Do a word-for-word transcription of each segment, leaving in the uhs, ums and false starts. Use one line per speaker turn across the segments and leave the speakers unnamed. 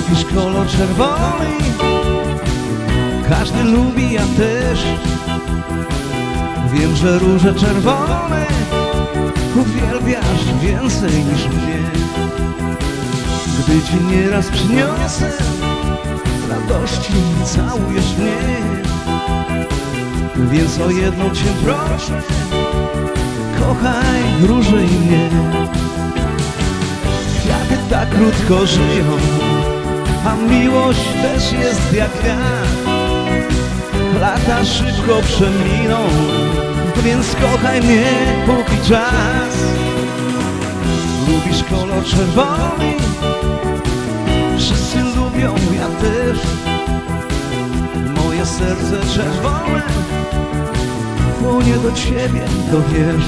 Lubisz kolor czerwony, każdy lubi, ja też. Wiem, że róże czerwone uwielbiasz więcej niż mnie. Gdy ci nieraz przyniosę z radości, całujesz mnie. Więc o jedną cię proszę, kochaj róże i mnie. Kwiaty tak krótko żyją, a miłość też jest jak wiatr. Lata szybko przeminą, więc kochaj mnie póki czas. Lubisz kolor czerwony, wszyscy lubią, ja też. Moje serce czerwone płonie do ciebie, to wiesz.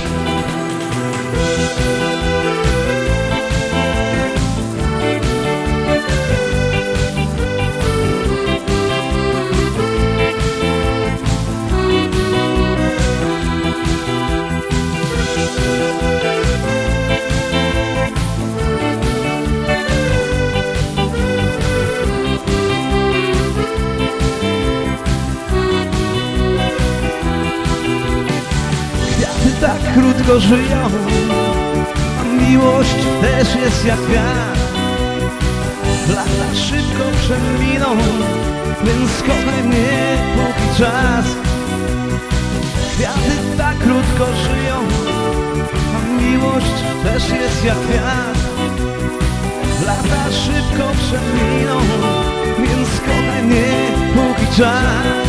Tak krótko żyją, a miłość też jest jak wiatr. Lata szybko przeminą, więc kochaj mnie póki czas. Kwiaty tak krótko żyją, a miłość też jest jak wiatr. Lata szybko przeminą, więc kochaj mnie póki czas.